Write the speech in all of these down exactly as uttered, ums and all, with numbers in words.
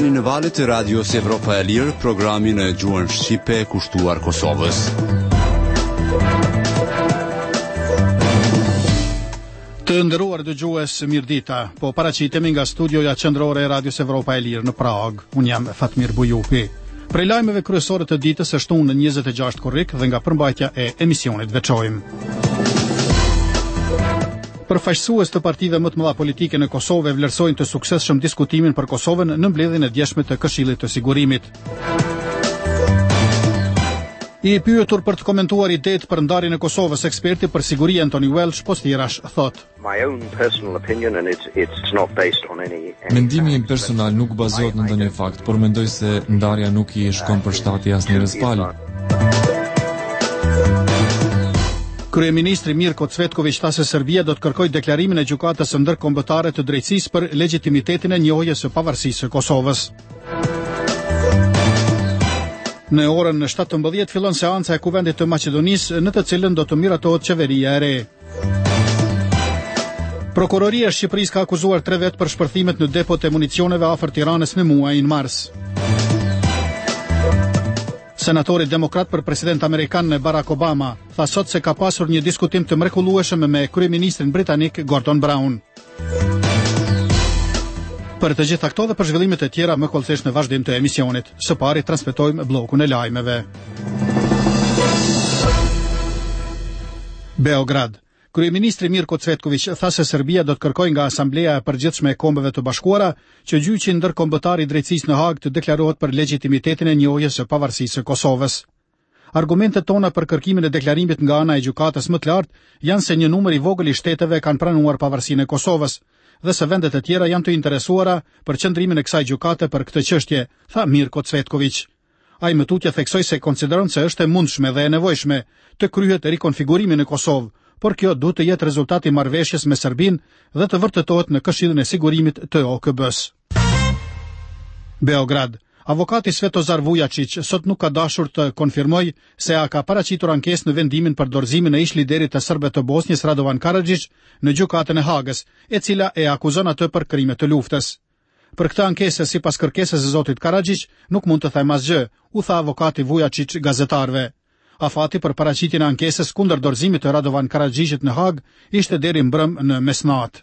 Jeni në valët e Radios Evropa e Lirë, programin e gjuhën shqipe kushtuar Kosovës. Të nderuar dëgjues, mirëdita. Po paraqitemi nga studioja qendrore e Radios Evropa e Lirë në Prag. Unë jam Fatmir Bujupi. Prej lajmeve kryesore të ditës është unë në njëzet e gjashtë korrik dhe nga përmbajtja e emisionit veçojmë. Përfaqësues të partive më të mëdha politike në Kosovë vlerësojnë të suksesshëm diskutimin për Kosovën në mbledhjen e djeshme të Këshillit të Sigurimit. I pyetur për të komentuar idetë për ndarjen e Kosovës, eksperti për siguri Antoni Welsh Postirash thot: Mendimi im personal nuk bazohet në ndonjë fakt, por mendoj se ndarja nuk i shkon për shtat i asnjërs palë. Kryeministri Mirko Cvetković tha se Serbia do të kërkojë deklarimin e gjykatës së ndërkombëtare të drejtësisë për legitimitetin e njohjes së pavarësisë së Kosovës. Në orën shtatëmbëdhjetë fillon seanca e Kuvendit të Maqedonisë, në të cilën do të miratohet qeveria e re. Prokuroria e Shqipërisë ka akuzuar tre vet për shpërthimet në depot e municioneve afër Tiranës në muajin mars. Senatori demokrat për president amerikan Barack Obama tha sot se ka pasur një diskutim të mrekullueshëm me kryeministrin britanik Gordon Brown. Për të gjitha këto dhe për zhvillimet e tjera më kollësisht në vazhdim të emisionit. Së pari transmetojmë bllokun e lajmeve. Beograd. Kryeministri Mirko Cvetković tha se Serbia do të kërkojë nga Asambleja e Përgjithshme e Kombeve të Bashkuara që gjyqi ndërkombëtar i drejtësisë në Hag të deklarohet për legitimitetin e njohjes së pavarësisë së Kosovës. Argumentet tona për kërkimin e deklarimit nga ana e gjykatës më të lartë janë se një numër i vogël i shteteve kanë pranuar pavarësinë e Kosovës dhe se vendet e tjera janë të interesuara për qëndrimin e kësaj gjykate për këtë çështje, tha Mirko Cvetković. Ai më tutje theksoi se konsideron se është e mundshme dhe e nevojshme të kryhet rikonfigurimi në Kosovë, por kjo duhet të jetë rezultati i marrëveshjes me Serbinë dhe të vërtetohet në Këshillin e Sigurimit të O K B-s. Beograd. Avokati Svetozar Vujačić sot nuk ka dashur të konfirmoj se a ka paraqitur ankesë në vendimin për dorëzimin e ish liderit të serbëve të Bosnjës Radovan Karadžić në gjykatën e Hagës, e cila e akuzon atë për krime të luftës. Për këtë ankesë, sipas kërkesës së zotit Karadžić, nuk mund të them asgjë, u tha avokati Vujačić gazetarëve. Afati për paraqitjen e ankesës kundër dorëzimit të Radovan Karadžićit në Hag ishte deri mbrëm në mesnatë.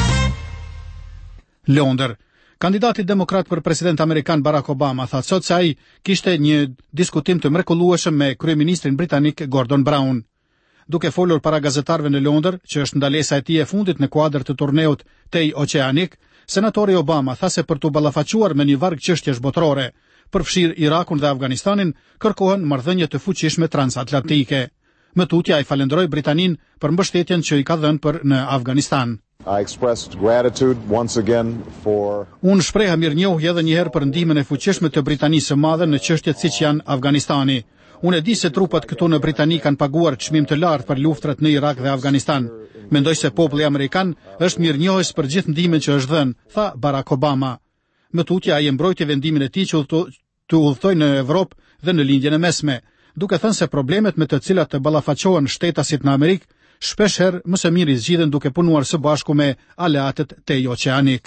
Londër. Kandidati demokrat për president amerikan Barack Obama tha sot se ai kishte një diskutim të mrekullueshëm me kryeministrin britanik Gordon Brown. Duke folur para gazetarëve në Londër, që është ndalesa e tij e fundit në kuadër të turneut Tej Oqeanik, senatori Obama tha se për të ballafaquar me një varg çështjesh botërore, përfshir Irakun dhe Afganistanin, kërkohen marrëdhënie të fuqishme transatlantike. Më tutje ai falenderoi Britanin për mbështetjen që i ka dhënë për në Afganistan. I expressed gratitude once again for Unë shpreha mirënjohje edhe një herë për ndihmën e fuqishme të Britanisë së Madhe në çështjet siç janë Afganistani. Unë e di se trupat këtu në Britani kanë paguar çmim të lartë për luftrat në Irak dhe Afganistan. Mendoj se populli amerikan është mirënjohës për gjithë ndihmën që është dhënë, tha Barack Obama. Më tutje ai e mbrojti vendimin e tij që të udhtojë në Evropë dhe në lindjen e mesme, duke thënë se problemet me të cilat të ballafaqohen shtetasit në Amerikë shpesh herë më së miri zgjidhen duke punuar së bashku me aleatët Tej Oqeanik.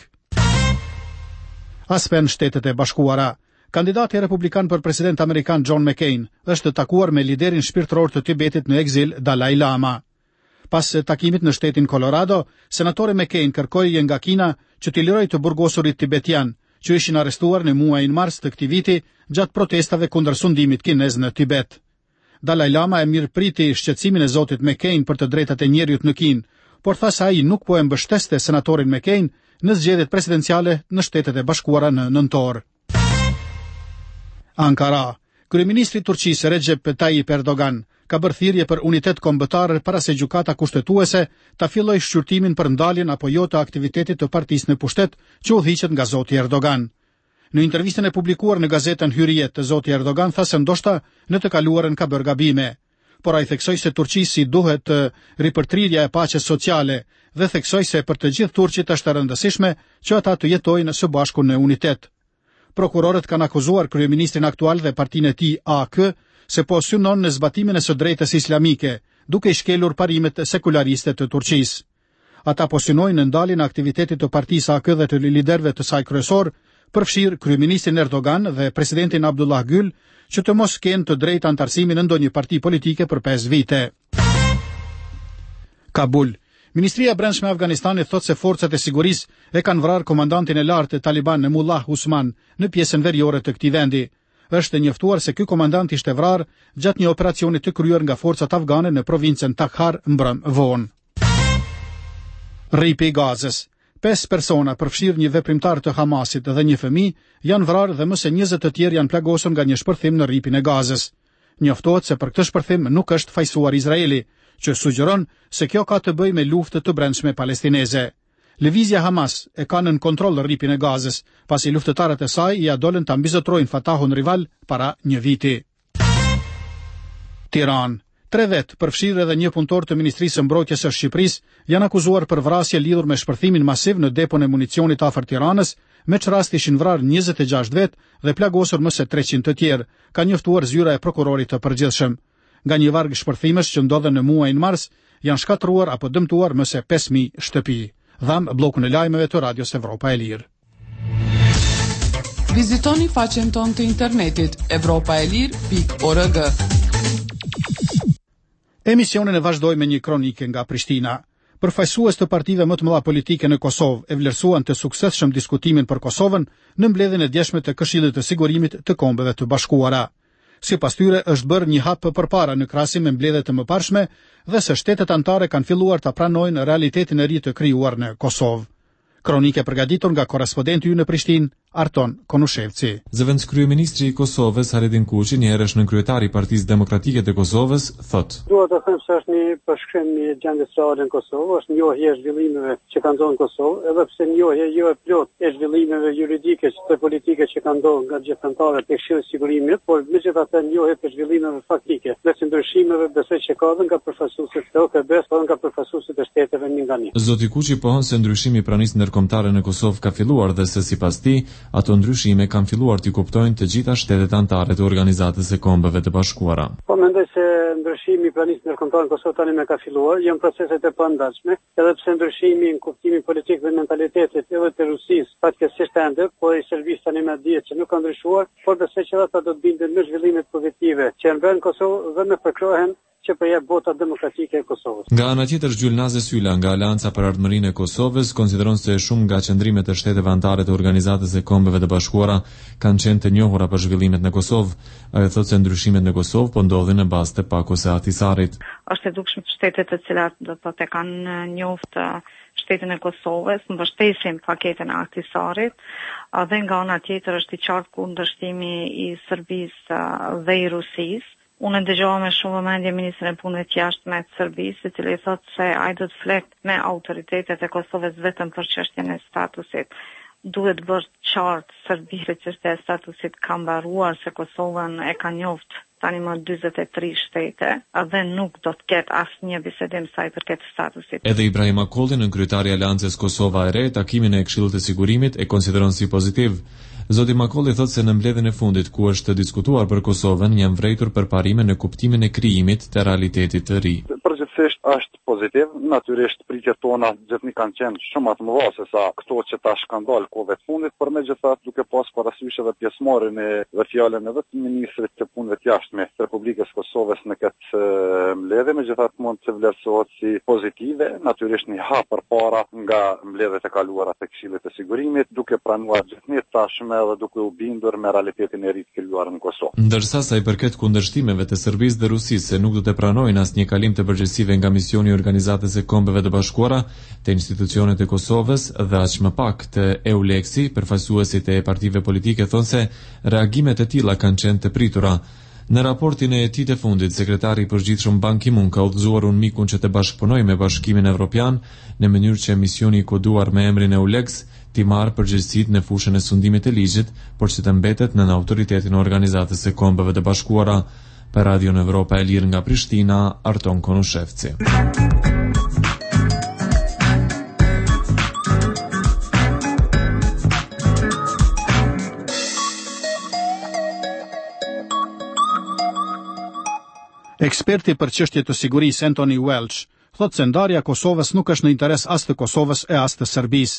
Aspen Shtetet e Bashkuara. Kandidati republikan për president amerikan John McCain është takuar me liderin shpirtëror të Tibetit në ekzil Dalai Lama. Pas takimit në shtetin Colorado, senatori McCain kërkoi nga Kina që t'i lirojë të burgosurit tibetian, që ishin arrestuar në muajin mars të këtij viti gjatë protestave kundër sundimit kinez në Tibet. Dalai Lama e mirëpriti shqetësimin e zotit McCain për të drejtat e njerëzit në Kinë, por tha se ai nuk po e mbështeste senatorin McCain në zgjedhjet presidenciale në Shtetet e Bashkuara në nëntor. Ankara. Kryeministri i Turqisë Recep Tayyip Erdogan ka bërë thirrje për unitet kombëtar para se gjykata kushtetuese ta fillojë shqyrtimin për ndaljen apo jo të aktivitetit të partisë në pushtet që udhëhiqet nga zoti Erdogan. Në intervistën e publikuar në gazetën Hürriyet, zoti Erdogan tha se ndoshta në të kaluarën ka bërë gabime, por ai theksoi se Turqisë duhet ripërtrirja e paqes sociale dhe theksoi se për të gjithë turqit është e rëndësishme që ata të jetojnë së bashku në unitet. Prokurorët kanë akuzuar kryeministrin aktual dhe partinë e tij A K se po synon në zbatimin e së drejtës islamike, duke i shkelur parimet sekulariste të Turqisë. Ata po synojnë në ndaljen e aktivitetit të partisë A K dhe të liderëve të saj kryesor, përfshir kryeministrin Erdogan dhe presidentin Abdullah Gül që të mos kenë të drejtë antarësimin në ndonjë parti politike për pesë vite. Kabul. Ministria e Brendshme e Afganistanit thot se forcat e sigurisë e kanë vrarë komandantin e lartë të Taliban Mullah Usman në pjesën veriore të këtij vendi. Është e njoftuar se ky komandant ishte vrarë gjatë një operacioni të kryer nga forcat afgane në provincën Takhar mbrëm vonë. Rripi i Gazës. Pesë persona, përfshirë një veprimtar të Hamasit dhe një fëmijë, janë vrarë dhe më se njëzet të tjerë janë plagosur nga një shpërthim në rripin e Gazës. Njoftohet se për këtë shpërthim nuk është fajsuar Izraeli, që sugjeron se kjo ka të bëjë me luftë të brendshme palestineze. Lëvizja Hamas e ka nën kontroll rripin e Gazës, pasi luftëtarët e saj ia dolën ta mbizotrojnë Fatahun rival para një viti. Tiranë. Tre vetë, përfshirë edhe një punëtor të Ministrisë së Mbrojtjes së Shqipërisë, janë akuzuar për vrasje lidhur me shpërthimin masiv në depon e municionit afër Tiranës, me që rast ishin vrarë njëzet e gjashtë vetë dhe plagosur më se treqind të tjerë, ka njoftuar zyra e prokurorit të përgjithshëm. Nga një varg shpërthimesh që ndodhen në muajin mars, janë shkatruar apo dëmtuar më se pesë mijë shtëpi. Dham bllokun e lajmeve të Radios Evropa e Lirë. Vizitoni faqen tonë të internetit evropa e lirë pikë org. Emisionin e vazhdoj me një kronike nga Prishtina. Përfaqësues të partive më të mëdha politike në Kosovë e vlerësuan të suksesshëm diskutimin për Kosovën në mbledhjen e djeshme të Këshillit të Sigurimit të Kombeve të Bashkuara. Sipas tyre është bërë një hap përpara në krahasim me mbledhjet e mëparshme dhe se shtetet anëtare kanë filluar ta pranojnë realitetin e ri të krijuar në Kosovë. Kronike përgatitur nga korrespondenti ynë në Prishtinë, Arton Konushevci. Zëvendës kryeministri i Kosovës Haredin Kuçi, një herësh në kryetari i Partisë Demokratike të Kosovës, thotë: Duhet të them se është një përshkrim i gjendjes reale në Kosovë, është njohje e zhvillimeve që kanë ndodhur në Kosovë, edhe pse njohje jo e plot e zhvillimeve juridike dhe politike që kanë ndodhur nga gjithë anëtarët e Këshillit të Sigurimit, por megjithatë njohje të zhvillimeve faktike, dhe të ndryshimeve besoj që ka dhe nga përfaqësuesit të O K B-s, por nga përfaqësuesit e shteteve një nga një. Zoti Kuçi pohon se ndryshimi i pranisë ndërkombëtare në Kosovë ka filluar dhe se sipas tij ato ndryshime kanë filluar t'i kuptojnë të gjitha shtetet anëtare të Organizatës së Kombeve të Bashkuara. Po mendoj se ndryshimi i pranisë ndërkombëtare në Kosovë tani më ka filluar, janë proceset e pandashme, edhe pse ndryshimi në kuptimin politik dhe mentalitetit edhe të Rusisë fatkeqësisht ende, po i Serbisë tani më dihet që nuk ka ndryshuar, por besoj që ata do të binden në zhvillimet pozitive që në Kosovë dhe me përkrohen që përjep bota demokratike e Kosovës. Nga ana tjetër, Gjulnaze Syla nga Aleanca për Ardhmërinë e Kosovës konsideron se shumë nga qendrimet e shteteve anëtare të Organizatës së Kombeve të Bashkuara kanë qenë të njohura për zhvillimet në Kosovë. Ai thotë se ndryshimet në Kosovë po ndodhin në bazë të pak ose Ahtisarit. Është e dukshme që shtetet të cilat do të thotë kanë njohur shtetin e Kosovës mbështesin paketën e Ahtisarit, dhe nga ana tjetër është i qartë kundërshtimi i Serbisë dhe i Rusisë. Unë dëgjova me shumë vëmendje ministrin e punëve të jashtme të Serbisë, i cili thotë se ai do të flekë me autoritetet e Kosovës vetëm për çështjen e statusit. Duhet bërë qartë Serbisë që çështja e statusit ka mbaruar, se Kosovën e ka njoft tani më dyzet e tri shtete, dhe nuk do të ketë asnjë bisedim sa i përket statusit. Edhe Ibrahim Akolli, në kryetari i Aleancës Kosova e Re, takimin e Këshillit të Sigurimit e konsideron si pozitiv. Zoti Makolli thotë se në mbledhjen e fundit ku është diskutuar për Kosovën janë vrejtur përparime në kuptimin e krijimit të realitetit të ri. Përgjithsisht është pozitiv, natyrisht pritjet tona gjithnjë kanë qenë shumë më të mëdha se sa këto që tash kanë dalë kohëve të fundit, por megjithatë duke pas parasysh edhe pjesëmarrjen e dhe fjalën edhe të ministrit të punëve të jashtme të Republikës Kosovës në këtë mbledhje, megjithatë mund të vlerësohet si pozitive, natyrisht një hap përpara nga mbledhjet e kaluara të Këshillit të Sigurimit, duke pranuar gjithnjë tashmë edhe duke u bindur me realitetin e ri të krijuar në Kosovë. Ndërsa sa i përket kundërshtimeve të Serbisë dhe Rusisë se nuk do të pranojnë asnjë kalim të përgjegjësive nga misioni i Organizatës së Kombeve të Bashkuara te institucionet e Kosovës dhe aq më pak të EULEX-i, përfaqësuesit e partive politike thonë se reagimet e tilla kanë qenë të pritura. Në raportin e tij të fundit, sekretari i përgjithshëm Ban Ki-moon ka udhëzuar UNMIK-un që të bashkëpunojë me Bashkimin Evropian në mënyrë që misioni i koduar me emrin EULEX t'i marrë përgjegjësitë në fushën e sundimit të ligjit, por që të mbetet nën autoritetin e Organizatës së Kombeve të Bashkuara. Për Radio Evropa e Lirë nga Prishtina, Arton Konushevci. Eksperti për çështje të sigurisë Anthony Welch thotë se ndarja e Kosovës nuk është në interes as të Kosovës e as të Serbisë.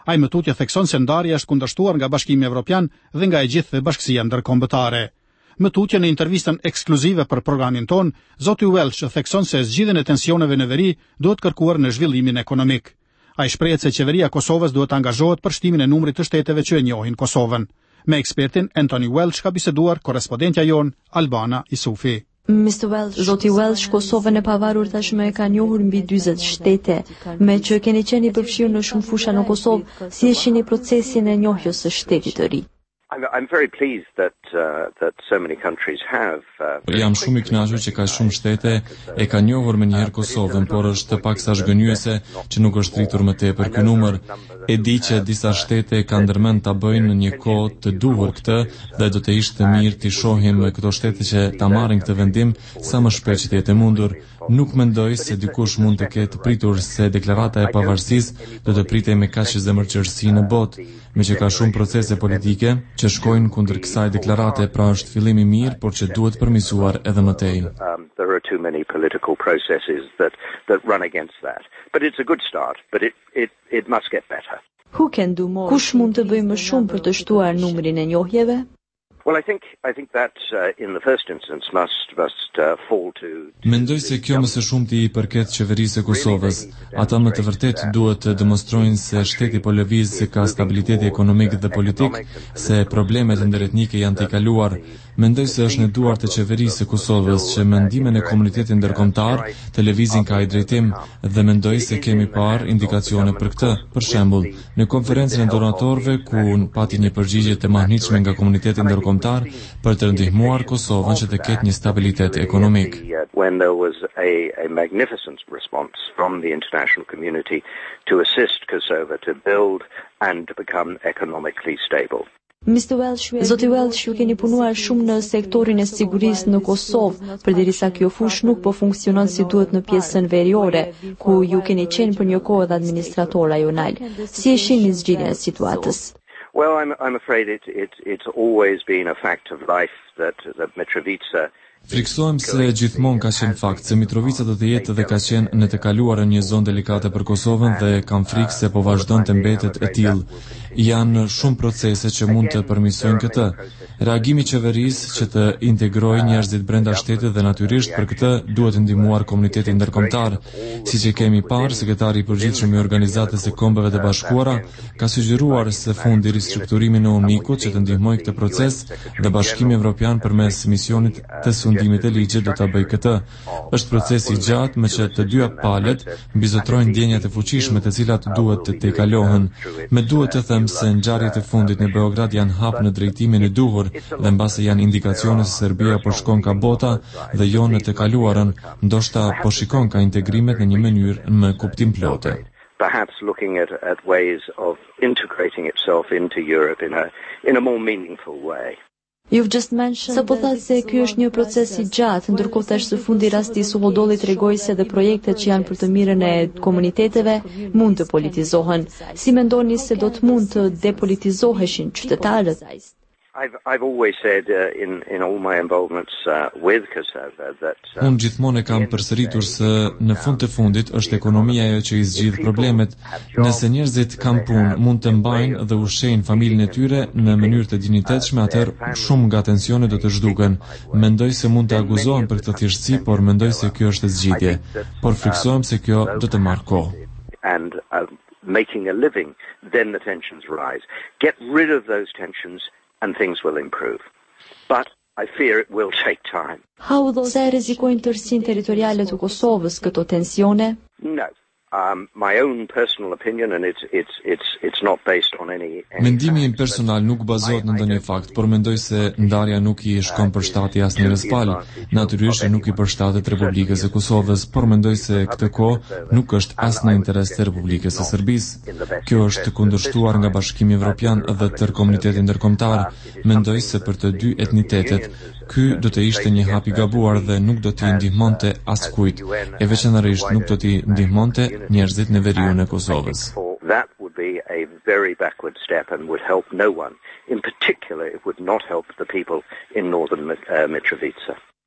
Ai më tutje thekson se ndarja është kundërshtuar nga Bashkimi Evropian dhe nga e gjithë bashkësia ndërkombëtare. Më tutje në intervistën ekskluzive për programin ton, zoti Welsh thekson se zgjidhjen e tensioneve në veri duhet kërkuar në zhvillimin ekonomik. Ai shprehet se qeveria e Kosovës duhet angazhohet për shtimin e numrit të shteteve që e njohin Kosovën. Me ekspertin Anthony Welsh ka biseduar korrespondentja jon Albana Isufi. mister Welsh, zoti Welsh, Kosovën e pavarur tashmë e ka njohur mbi dyzet shtete, me që keni qenë i përfshirë në shumë fusha në Kosovë, si e shihni procesin e njohjes së shtetit të ri? I'm, I'm very pleased that uh, that so many countries have. Uh, Jam shumë i kënaqur që ka shumë shtete e ka njohur më njëherë Kosovën, por është paksa zhgënjyese që nuk është rritur më tepër ky numër. E di që disa shtete kanë ndërmend ta bëjnë në një kohë të duhur këtë dhe do të ishte mirë të shohim këto shtete që ta marrin këtë vendim sa më shpejt që të jetë mundur. Nuk mendoj se dikush mund të ketë pritur se deklarata e pavarësisë do të pritej me kaq zemërqërsi në botë, me që ka shumë procese politike që shkojnë kundër kësaj deklarate, pra është fillim i mirë, por që duhet përmirësuar edhe më tej. Um, there are too many political processes that that run against that. But it's a good start, but it it it must get better. Who can do more? Kush mund të bëjë më shumë për të shtuar numrin e njohjeve? Well, I think I think that uh, in the first instance must must uh, fall to. Mendoj se kjo më së shumti i përket qeverisë së Kosovës. Ata më të vërtet duhet të demonstrojnë se shteti po lëviz se ka stabiliteti ekonomik dhe politik, se problemet ndërretnike janë të kaluar. Mendoj se është në duart e qeverisë së Kosovës që mendimin e komunitetit ndërkombëtar të lëvizin ka i drejtim dhe mendoj se kemi parë indikacione për këtë. Për shembull, në konferencën e donatorëve ku pati një përgjigje të mahnitshme nga komuniteti ndërkombëtar për të ndihmuar Kosovën që të ketë një stabilitet ekonomik. When there was a, a magnificent response from the international community to assist Kosovo to build and to become economically stable. mister Welsh, zoti Welsh, ju keni punuar shumë në sektorin e sigurisë në Kosovë, përderisa kjo fushë nuk po funksionon si duhet në pjesën veriore, ku ju keni qenë për një kohë dhe administrator rajonal. Si e shihni zgjidhjen e situatës? Well, I'm I'm afraid it it it's always been a fact of life that that Mitrovica. Friksohem se gjithmonë ka qenë fakt se Mitrovica do të jetë dhe ka qenë në të kaluarën një zonë delikate për Kosovën dhe kam frikë se po vazhdon të mbetet e tillë. Janë shumë procese që mund të përmirësojnë këtë. Reagimi i qeverisë që të integrojë njerëzit brenda shtetit dhe natyrisht për këtë duhet të ndihmuar komuniteti ndërkombëtar. Siç e kemi parë, sekretari i përgjithshëm i Organizatës së Kombeve të Bashkuara ka sugjeruar së fundi ristrukturimin e UNMIK-ut që të ndihmojë këtë proces dhe Bashkimi Evropian përmes misionit të sundimit të ligjit do ta bëjë këtë. Është proces i gjatë me që të dyja palët mbizotrojnë ndjenjat e fuqishme të cilat duhet të tejkalohen. Me duhet të them se ngjarjet e fundit në Beograd janë hap në drejtimin e duhur dhe mbase janë indikacione se Serbia po shkon ka bota dhe jo në të kaluarën, ndoshta po shikon ka integrimet në një mënyrë më kuptim plotë. Perhaps looking at at ways of integrating itself into Europe in a in a more meaningful way. You've just mentioned... Sa po thatë se ky është një proces i gjatë, ndërkohë tash së fundi rasti i Suhodollit tregoi se dhe projektet që janë për të mirën e komuniteteve mund të politizohen. Si mendoni se do të mund të depolitizoheshin qytetarët? I've I've always said uh, in in all my involvements uh, with Kosovo that uh, Unë gjithmonë e kam përsëritur se në fund të fundit është ekonomia ajo që i zgjidh problemet. Nëse njerëzit kanë punë, mund të mbajnë dhe ushqejnë familjen e tyre në mënyrë të dinjitetshme, atëherë shumë nga tensionet do të zhduken. Mendoj se mund të akuzohen për këtë thjeshtësi, por mendoj se kjo është zgjidhje. Por friksohem se kjo do të marrë kohë. And uh, making a living, then the tensions rise. Get rid of those tensions and things will improve. But I fear it will take time. How do sa rrezikojnë tërsinë territoriale të Kosovës këto tensione? No. Um, my own personal opinion, and it's it's it's it's not based on any. any Mendimi im personal nuk bazohet në ndonjë fakt, por mendoj se ndarja nuk i shkon përshtatje asnjërs palë. Natyrisht nuk i përshtatet Republikës së Kosovës, por mendoj se këtë kohë nuk është as në interes të Republikës së Serbisë. Kjo është kundërshtuar nga Bashkimi Evropian dhe tërë komuniteti ndërkombëtar. Mendoj se për të dy etnitetet ky do të ishte një hap i gabuar dhe nuk do t'i ndihmonte askujt, e veçanërisht nuk do t'i ndihmonte njerëzit në veriun e Kosovës. That would be a very backward step and would help no one. In particular, it would not help the people in northern uh, Mitrovica.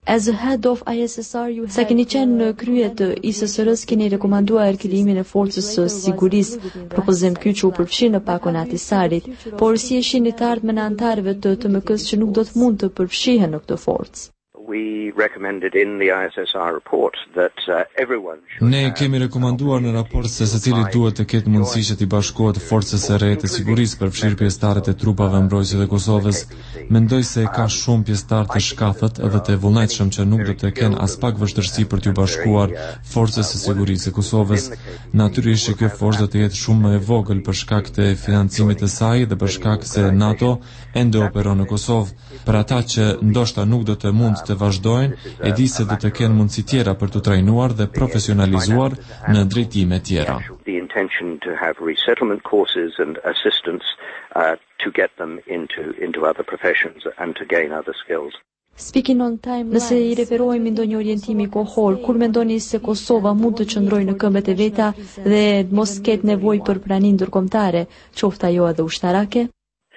As a head of I S S R, you sa keni qenë në krye të I S S R-s, keni rekomanduar krijimin e forcës së sigurisë, propozim ky që u përfshi në pakun e Ahtisarit, por si e shihni të ardhmen e antarëve të T M K-s që nuk do të mund të përfshihen në këtë forcë? We recommended in the I S S R report that uh, everyone should Ne kemi rekomanduar në raport se secili duhet të ketë mundësi që t'i bashkohet forcës së re të sigurisë për fshirë pjesëtarët e trupave mbrojtëse të Kosovës. Mendoj se ka shumë pjesëtarë të shkafët edhe të vullnetshëm që nuk do të kenë as pak vështirësi për t'u bashkuar forcës së sigurisë së Kosovës. Natyrisht që kjo forcë do të jetë shumë më e vogël për shkak të financimit të saj dhe për shkak se NATO ende operon në Kosovë. Për ata që ndoshta nuk do të mund të vazhdojnë, e di se do të kenë mundësi tjera për të trajnuar dhe profesionalizuar në drejtime tjera. The intention to have resettlement courses and assistance uh, to get them into into other professions and to gain other skills. Speaking on time, nëse I referohemi ndonjë orientimi kohor, kur mendoni se Kosova mund të qëndrojë në këmbët e veta dhe mos ketë nevojë për praninë ndërkombëtare, qoftë ajo edhe ushtarake?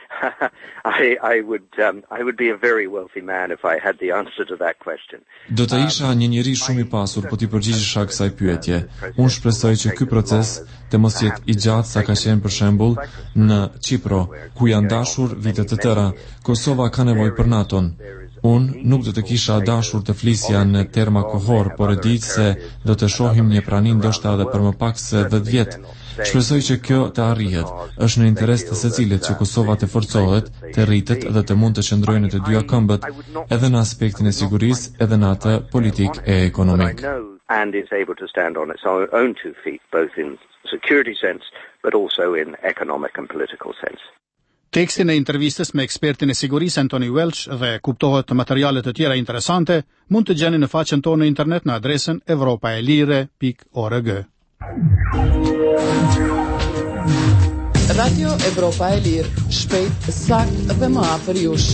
I, I would um, I would be a very wealthy man if I had the answer to that question. Do të isha një njeri shumë I pasur po t'i përgjigjesha kësaj pyetje. Unë shpresoj që ky proces të mos jetë I gjatë sa ka qenë për shembull në Çipro, ku janë dashur vite të tëra. Kosova ka nevojë për NATO-n. Unë nuk do të kisha dashur të flisja në terma kohor, por e di se do të shohim një prani ndoshta edhe për më pak se dhjetë vjet. Shpresoj që kjo të arrihet. Është në interes të secilit që Kosova të forcohet, të rritet dhe të mund të qëndrojë në të dyja këmbët, edhe në aspektin e sigurisë, edhe në atë politik e ekonomik. And is able to stand on its own two feet, both in security sense, but also in economic and political sense. Tekstin e intervistës me ekspertin e sigurisë Anthony Welch dhe kuptohet të materiale të tjera interesante mund të gjeni në faqen tonë në internet në adresën evropaelire pikë org. Radio Evropa e Lirë, shpejt, sakt dhe më afër jush.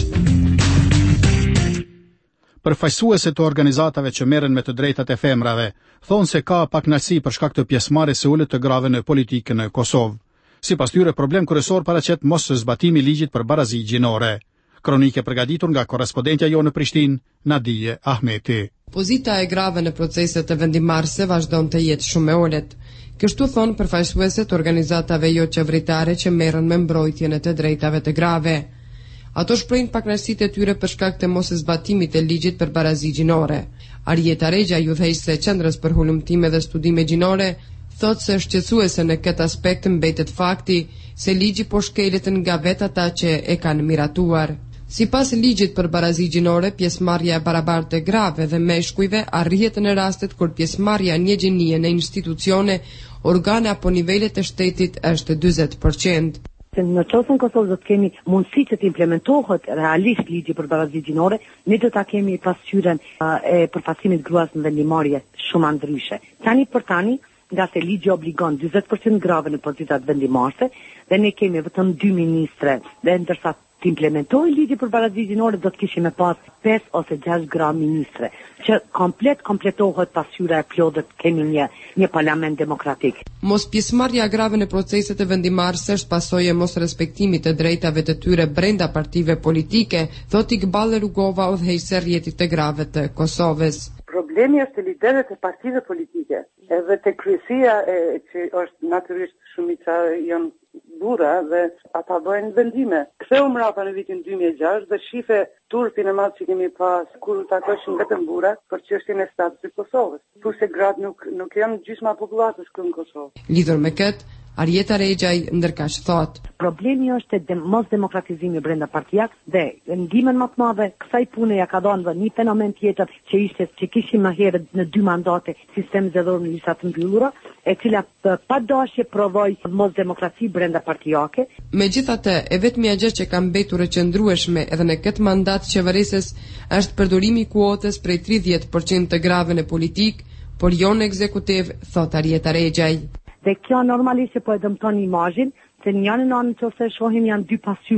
Përfaqësuesit të organizatave që merren me të drejtat e femrave thonë se ka pakënaqësi për shkak të pjesëmarrjes së ulët të grave në politikën e Kosovë. Sipas tyre, problem kryesor paraqet mos zbatimi I ligjit për barazi gjinore. Kronike përgatitur nga korrespondentja jo në Prishtinë, Nadije Ahmeti. Pozita e grave në proceset e vendimarrëse vazhdon të jetë shumë e ulët. Kështu thonë përfaqësuesit të organizatave jo qeveritare që merren me mbrojtjen e të drejtave të grave. Ato shprehin pakënaqësitë e tyre për shkak të mos zbatimit të ligjit për barazi gjinore. Arjeta Regja, udhëheqëse e Qendrës për Hulumtime dhe Studime Gjinore, thotë se shqetësuese në këtë aspekt mbetet fakti se ligji po shkelet nga vetë ata që e kanë miratuar. Sipas ligjit për barazi gjinore, pjesëmarrja e barabartë e grave dhe meshkujve arrihet në rastet kur pjesëmarrja në gjenie në institucione, organe apo nivele të shtetit është njëzet përqind. Në qoftë në Kosovë do të kemi mundësi që të implementohet realisht ligji për barazi gjinore, ne do ta kemi pasqyrën e përfaqësimit gruas në vendimarrje shumë ndryshe. Tani për tani, nga se ligji obligon njëzet përqind grave në pozitat vendimarrëse dhe ne kemi vetëm dy ministre, dhe ndërsa të implementojë ligji për barazi gjinore do të kishim me pas pesë ose gjashtë gra ministre, që komplet kompletohet pasqyra e plotë, kemi një një parlament demokratik. Mos pjesëmarrja grave në proceset e vendimarrëse është pasojë e mos respektimit të drejtave të tyre brenda partive politike, thotë Iqbal Rugova, udhëheqëse rrjetit të grave të Kosovës. Problemi është të liderët e partive politike, edhe të kryesia e, që është natyrisht shumica janë burra dhe ata bëjnë vendime. Ktheu mrapa në vitin dy mijë e gjashtë dhe shife turpin e madh që kemi pas kur takojshin vetëm burra për çështjen e statusit të Kosovës. Kurse gratë nuk nuk janë gjysma e popullatës këtu në Kosovë. Lidhur me këtë, Arjeta Regjaj ndërkaq thot: Problemi është te mos demokratizimi brenda partijak dhe ndihmën më të madhe kësaj pune ja ka dhënë një fenomen tjetër që ishte që kishim më herët në dy mandate sistem zgjedhor në lista të mbyllura, e cila pa dashje provoi mos demokraci brenda partijake. Megjithatë, e vetmja gjë që ka mbetur e qëndrueshme edhe në këtë mandat qeverisës është përdorimi i kuotës prej tridhjetë përqind të grave në politik, por jo në ekzekutiv, thot Arjeta Regjaj. Dhe kjo normalisht që po e dëmton imazhin, se në janë në anën që ose shohim janë dy pasqyra.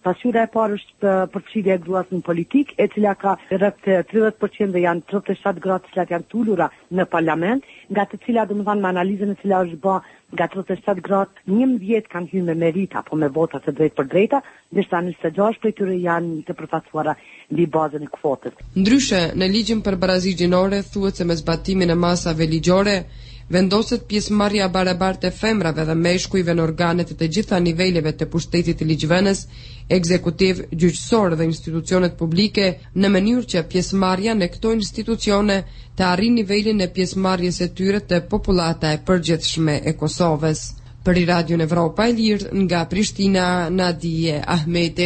Pasqyra e parë është përfshirja e gruas në politik, e cila ka rreth tridhjetë përqind dhe janë tridhjetë e shtatë gra të cilat janë tulura në parlament, nga të cilat domethënë me analizën e cila është bë nga tridhjetë e shtatë gra, njëmbëdhjetë kanë hyrë me merit apo me vota të drejtë për drejta, ndërsa njëzet e gjashtë prej tyre janë të përfaqësuara mbi bazën e kvotës. Ndryshe, në ligjin për barazi gjinore thuhet se me zbatimin e masave ligjore vendoset pjesëmarrja barabartë e femrave dhe meshkujve në organet e të gjitha niveleve të pushtetit të ligjvënës, ekzekutiv, gjyqësor dhe institucionet publike, në mënyrë që pjesëmarrja në këto institucione të arrijë nivelin e pjesëmarrjes së tyre të popullata e përgjithshme e Kosovës. Për Radio Evropa e Lirë nga Prishtina, Nadije Ahmeti.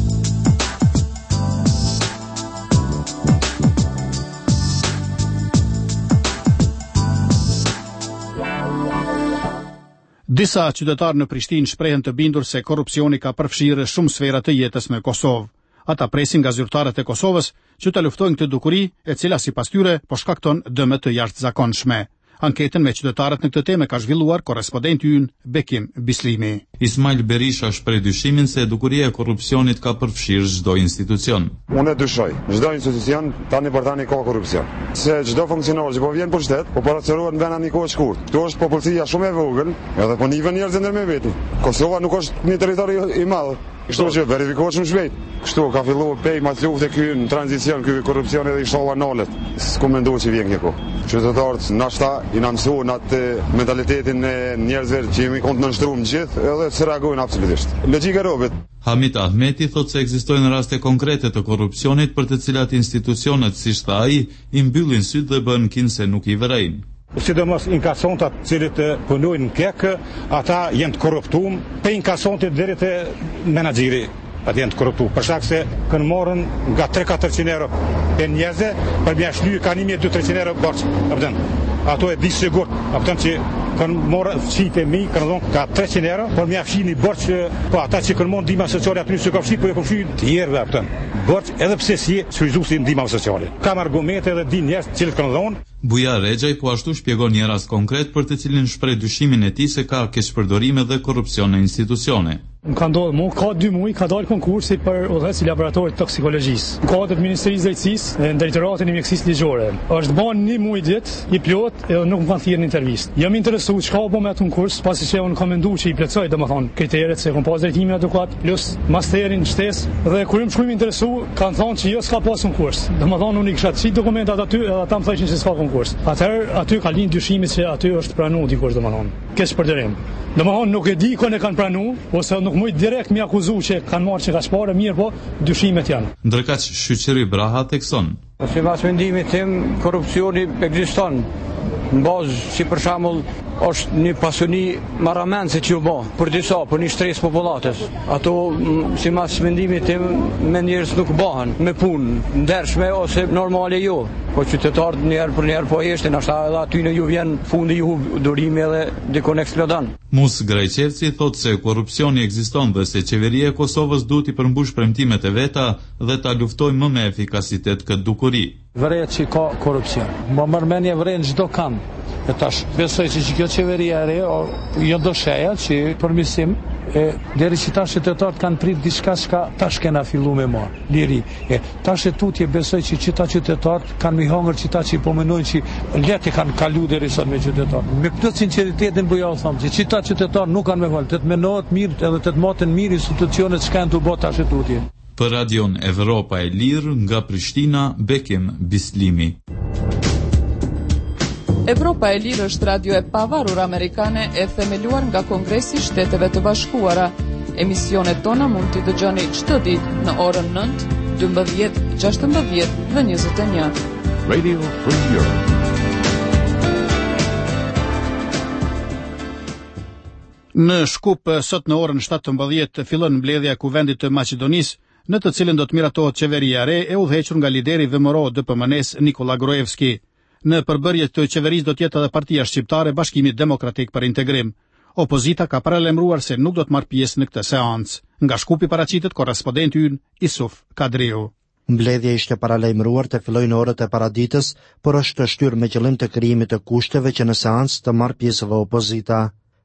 Disa qytetarë në Prishtinë shprehen të bindur se korrupsioni ka përfshirë shumë sfera të jetës në Kosovë. Ata presin nga zyrtarët e Kosovës që të luftojnë këtë dukuri, e cila sipas tyre po shkakton dëme të jashtëzakonshme. Anketën me qytetarët në këtë temë ka zhvilluar korrespondenti ynë Bekim Bislimi. Ismail Berisha shpreh dyshimin se dukuria e korrupsionit ka përfshirë çdo institucion. Unë dyshoj, çdo institucion tani për tani ka korrupsion. Se çdo funksionar që po vjen për shtet, po paraqërohet në vend një kohë shkurt. Kto është popullsia shumë e vogël, edhe po niven njerëz ndër me veti. Kosova nuk është një territor i madh. Kështu që verifikohet shumë shpejt. Kështu ka filluar pej mas lufte ky në tranzicion, ky korrupsioni edhe inshallah nalet. S'ku mendoj se vjen kjo kohë. Qytetarët nashta i na mësuan atë mentalitetin e njerëzve që jemi kont nënshtruar në gjithë, edhe se reagojnë absolutisht. Logjika e robit. Hamit Ahmeti thot se ekzistojnë raste konkrete të korrupsionit për të cilat institucionet, siç tha ai, i mbyllin syt dhe bën kin se nuk i vërejnë. Sidomos inkasontat cilët punojnë në kek, ata janë të korruptuar, pe inkasontit deri te menaxheri, ata janë të korruptuar. Për shkak se kanë morën nga tre katërqind euro pe njerëz, për mja shlyje kanë një dy trecent euro borx. Apo ato e di sigurt, apo që kanë morë fshite mi, kanë dhënë ka trecent euro, por mja fshini borx, po ata që kanë marrë ndihmë sociale aty s'u ka fshit, po e kanë fshit të tjerë apo borx, edhe pse si shfryzuesi ndihmë sociale. Kam argumente edhe di njerëz që kanë dhënë. Buja Rexhaj po ashtu shpjegon një rast konkret për të cilin shpreh dyshimin e tij se ka keqpërdorime dhe korrupsion në institucione. Më ka ndodhur, mu ka dy muaj ka dalë konkursi për udhëhec i laboratorit toksikologjisë. Në kohët e Ministrisë së Drejtësisë dhe në drejtoratin e mjekësisë ligjore. Është bën një muaj ditë, i plot, edhe nuk më kanë thirrë në intervistë. Jam interesuar çka u bë me atë konkurs, pasi që unë kam menduar që i plotësoj, domethënë, kriteret se kam pas drejtimin adekuat, plus masterin shtesë, dhe kur më shkruajmë interesu, kanë thonë që jo s'ka pas konkurs. Domethënë unë i kisha çit dokumentat aty, edhe ata më thoshin se s'ka konkurs. Atëherë aty ka lind dyshimi se aty është pranuar dikush, domethënë. Keq përdorim. Domethënë nuk e di kon e kanë pranuar ose nuk mund direkt mi akuzu që kanë marrë që ka shpare mirë, po dyshimet janë. Ndërkaq Shqyqëri Braha thekson. Sipas mendimit tim, korrupsioni ekziston në bazë, si për shembull, është një pasuni marramendse që u bë për disa, për një shtresë popullatës. Ato, sipas mendimit tim, me njerëz nuk bëhen me punë ndershme ose normale jo. Po qytetarët njerë për njerë po eshtin, ashta edhe aty në ju vjen fundi ju durimi edhe dikon eksplodan. Mus Grajqevci thot se korrupsioni ekziston dhe se qeveria e Kosovës duhet i përmbush premtimet e veta dhe ta luftojë më me efikasitet këtë dukuri. Vëret që ka korrupsion. Më mërmenje vëren çdo kam. E tash besoj se kjo qeveria e re jo do sheja që përmirësim e deri që tash qytetarët kanë prit diçka që tash kena fillu me marr liri. E tash e tutje besoj që qita qytetarët kanë mi hangër qita që po menojnë që lehtë kanë kalu deri sot me qytetarët. Me plot sinqeritetin po ja u them që qita qytetarët nuk kanë me val, të menohet mirë edhe të matën mirë institucionet që kanë të bë tash e tutje. Për Radion Evropa e Lirë nga Prishtina, Bekim Bislimi. Evropa e Lirë është radio e pavarur amerikane e themeluar nga Kongresi i Shteteve të Bashkuara. Emisionet tona mund t'i dëgjoni çdo ditë në orën nëntë, dymbëdhjetë, gjashtëmbëdhjetë dhe njëzet e një. Radio Free Europe. Në Shkup sot në orën shtatëmbëdhjetë fillon mbledhja e Kuvendit të Maqedonisë, në të cilën do të miratohet qeveria e re e udhëhequr nga lideri V M R O D P M N-s Nikola Gruevski. Në përbërje të qeverisë do të jetë edhe Partia Shqiptare Bashkimi Demokratik për Integrim. Opozita ka paralajmëruar se nuk do të marrë pjesë në këtë seancë. Nga Shkupi paraqitet korrespondenti ynë Isuf Kadriu. Mbledhja ishte paralajmëruar të fillojë në orët e paraditës, por është shtyr me qëllim të krijimit të kushteve që në seancë të marrë pjesë opozita.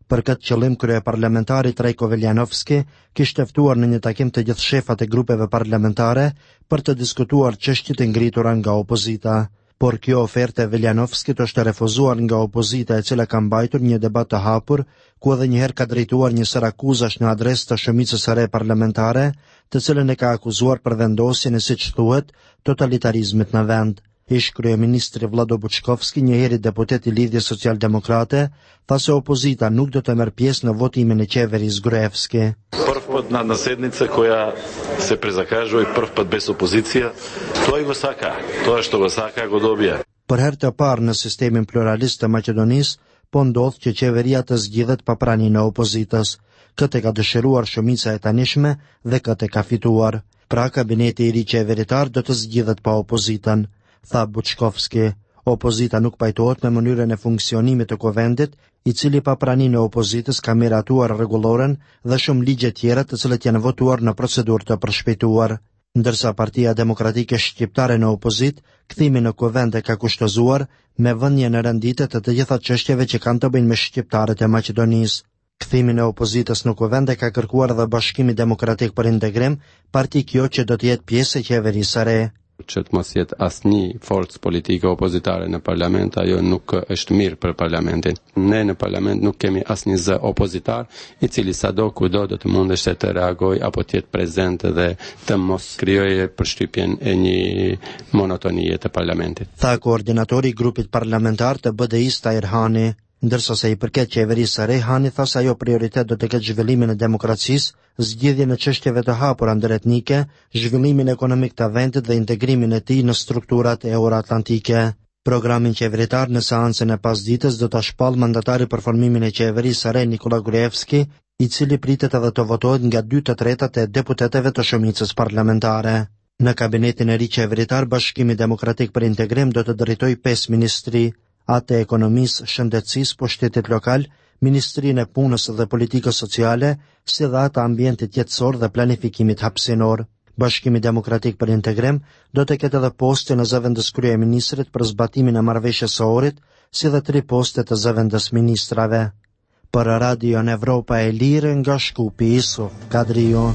Për këtë qëllim, kryeparlamentari Trajko Veljanovski kishte ftuar në një takim të gjithë shefat e grupeve parlamentare për të diskutuar çështjet e ngritura nga opozita. Por kjo ofertë e Veljanovskit është refuzuar nga opozita, e cila ka mbajtur një debat të hapur, ku edhe njëherë ka drejtuar një sër akuzash në adresë të shumicës së re parlamentare, të cilën e ka akuzuar për vendosjen e, siç thuhet, totalitarizmit në vend. Ish kryeministri Vlado Buçkovski, njëherë deputet i Lidhjes Socialdemokrate, tha se opozita nuk do të merr pjesë në votimin e qeverisë Gruevski. Prv put na nasljednica koja se prezakažuje prv put bez opozicija, to je Vsaka, to je što Vsaka go dobija. Për herë të parë në sistemin pluralist të Maqedonisë, po ndodh që qeveria të zgjidhet pa praninë e opozitës. Këtë ka dëshiruar shumica e tanishme dhe këtë ka fituar. Pra kabineti i ri qeveritar do të zgjidhet pa opozitën, tha Buçkovski. Opozita nuk pajtohet me mënyrën e funksionimit të kuvendit, i cili pa praninë e opozitës ka miratuar rregulloren dhe shumë ligje tjera të cilët janë votuar në procedurë të përshpejtuar. Ndërsa Partia Demokratike Shqiptare në opozit, kthimi në kuvend e ka kushtëzuar me vënje në rendite të të gjitha çështjeve që kanë të bëjnë me shqiptarët e Maqedonisë. Kthimin e opozitës në kuvend e ka kërkuar dhe Bashkimi Demokratik për Integrim, parti kjo që do të jetë pjesë e qeverisë së re. Që të mos jetë asnjë forcë politike opozitare në parlament, ajo nuk është mirë për parlamentin. Ne në parlament nuk kemi asnjë zë opozitar, i cili sado kudo do të mundesh të reagoj apo të jetë prezent dhe të mos krijojë përshtypjen e një monotonie të parlamentit. Tha koordinatori i grupit parlamentar të B D I-s Tahir Hani. Ndërsa se i përket qeverisë së re, Hani tha se ajo prioritet do të ketë zhvillimin e demokracisë, zgjidhjen e çështjeve të hapura ndëretnike, zhvillimin ekonomik të vendit dhe integrimin e tij në strukturat euroatlantike. Programin qeveritar në seancën e pasdites do ta shpall mandatari për formimin e qeverisë së re Nikola Gruevski, i cili pritet edhe të votohet nga dy të tretat e deputetëve të shumicës parlamentare. Në kabinetin e ri qeveritar, Bashkimi Demokratik për Integrim do të drejtojë pesë ministri, atë e ekonomisë, shëndetësisë, pushtetit lokal, Ministrinë e Punës dhe Politikës Sociale, si dhe atë ambientit jetësor dhe planifikimit hapësinor. Bashkimi Demokratik për Integrim do të ketë edhe poste në zëvendës kryeministrit për zbatimin e marrëveshjes së orit, si dhe tri poste të zëvendës ministrave. Për Radio në Evropa e Lirë nga Shkupi, Isuf Kadriu.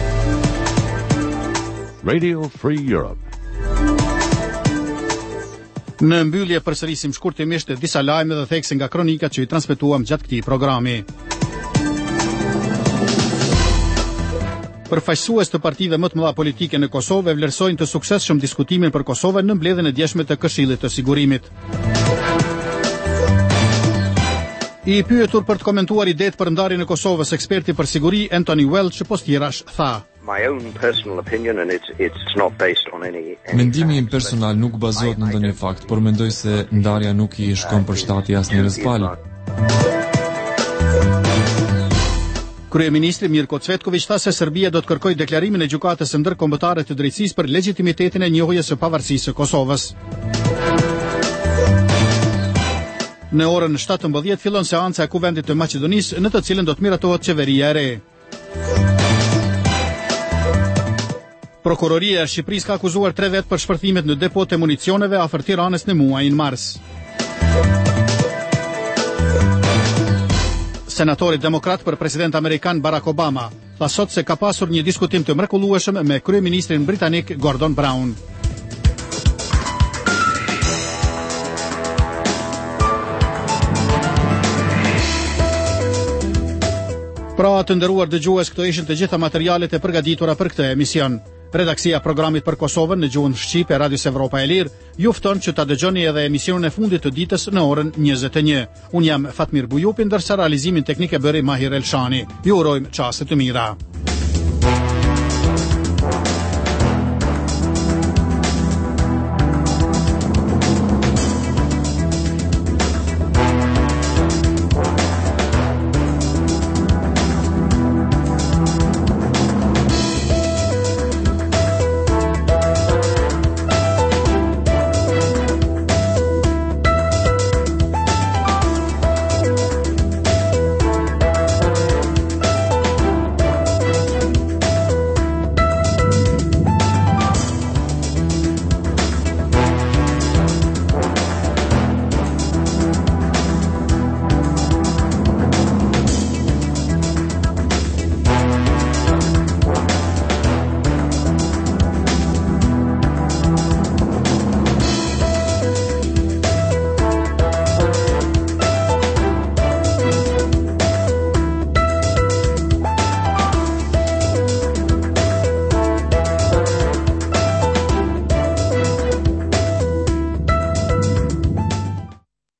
Radio Free Europe. Në mbyllje përsërisim shkurtimisht disa lajme dhe thekse nga kronikat që i transmetuam gjatë këtij programi. Përfaqësues të partive më të mëdha politike në Kosovë vlerësojnë të suksesshëm diskutimin për Kosovën në mbledhjen e djeshme të Këshillit të Sigurimit. I pyetur për të komentuar idetë për ndarjen e Kosovës, eksperti për siguri Anthony Welch postirash tha: My own personal opinion, and it's it's not based on any, any Mendimi im personal nuk bazohet në ndonjë fakt, por mendoj se ndarja nuk i shkon për shtati asnjërs palë. Kryeministri Mirko Cvetković tha se Serbia do të kërkojë deklarimin e gjykatës së ndërkombëtare të drejtësisë për legitimitetin e njohjes së pavarësisë së Kosovës. Në orën shtatëmbëdhjetë fillon seanca e Kuvendit të Maqedonisë, në të cilën do të miratohet qeveria e re. Prokuroria e Shqipërisë ka akuzuar tre vet për shpërthimet në depot e municioneve afër Tiranës në muajin mars. Senatori demokrat për president amerikan Barack Obama tha sot se ka pasur një diskutim të mrekullueshëm me kryeministrin britanik Gordon Brown. Pra të nderuar dëgjues, këto ishin të gjitha materialet e përgatitura për këtë emision. Redaksia programit për Kosovën në gjuhën shqipe Radios Evropa e Lirë ju fton që ta dëgjoni edhe emisionin e fundit të ditës në orën njëzet e një. Unë jam Fatmir Bujupi, ndërsa realizimin teknik e bëri Mahir Elshani. Ju urojmë çaste të mira.